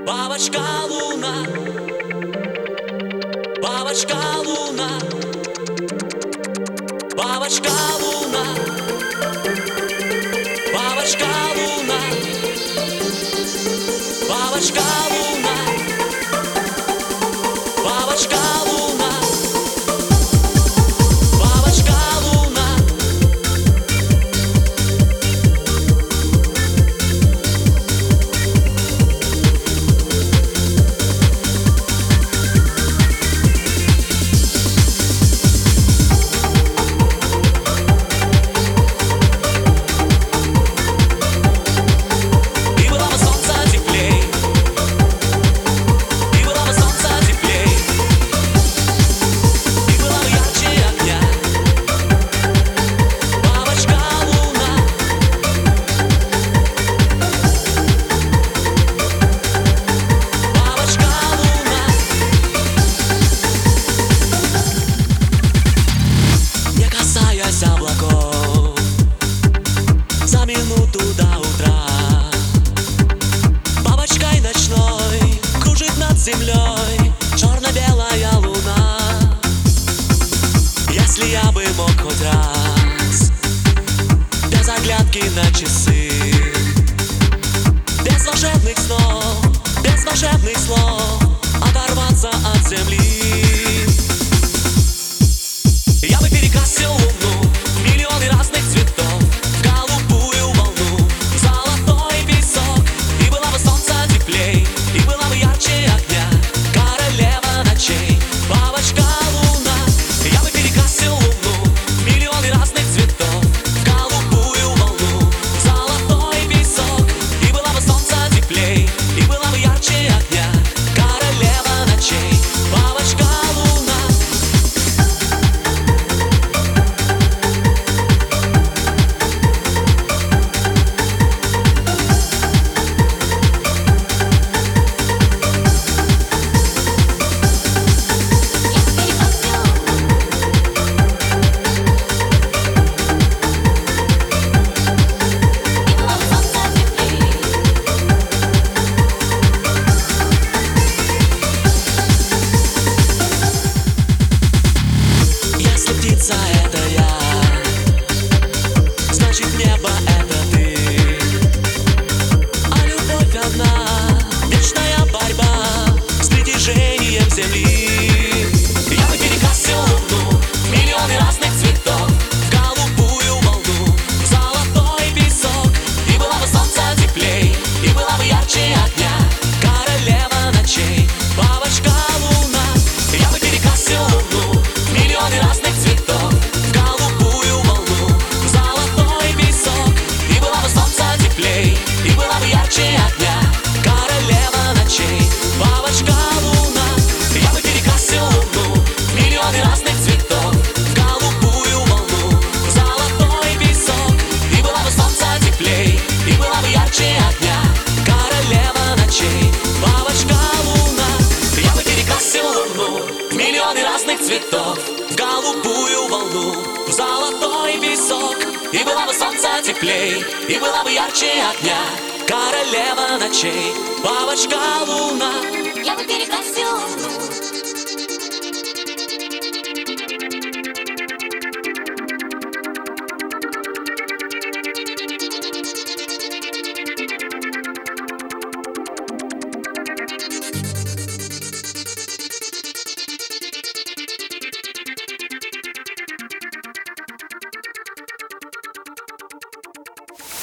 Бабочка луна, бабочка луна, бабочка луна, бабочка луна, бабочка луна, бабочка луна, бабочка луна. Облаков за минуту до утра бабочкой ночной кружит над землей черно-белая луна. Если я бы мог хоть раз без оглядки на часы, без волшебных снов, без волшебных слов оторваться от земли, я бы перекрасил луну в миллионы разных цветов, в голубую волну, в золотой песок. И было бы солнце теплей, и было бы ярче огня, королева ночей, бабочка луна. Я бы перекрасил луну в миллионы разных цветов, в голубую волну, в золотой песок. И было бы солнце теплей, и было бы ярче огня, королева ночей, бабочка луна. Птица — это я, значит небо — это ты, а любовь одна, вечная борьба с притяжением земли. Я бы перекрасил луну в миллионы разных цветов, в голубую волну, в золотой песок. И было бы солнце теплей, и было бы ярче огня, королева ночей, бабочка луна. Я бы перекрасил луну в миллионы разных цветов, в голубую волну, в золотой песок. И было бы солнце теплей, и было бы ярче огня, королева ночей, бабочка луна. Я бы перекрасил луну в миллионы разных цветов, в голубую волну, в золотой песок. И было бы солнце теплей, и было бы ярче огня, королева ночей, бабочка луна. Я бы перекрасил луну в миллионы разных цветов, в голубую волну, в золотой песок. И было бы солнце теплей, и было бы ярче огня, королева ночей, бабочка луна. Я бы перекрасил луну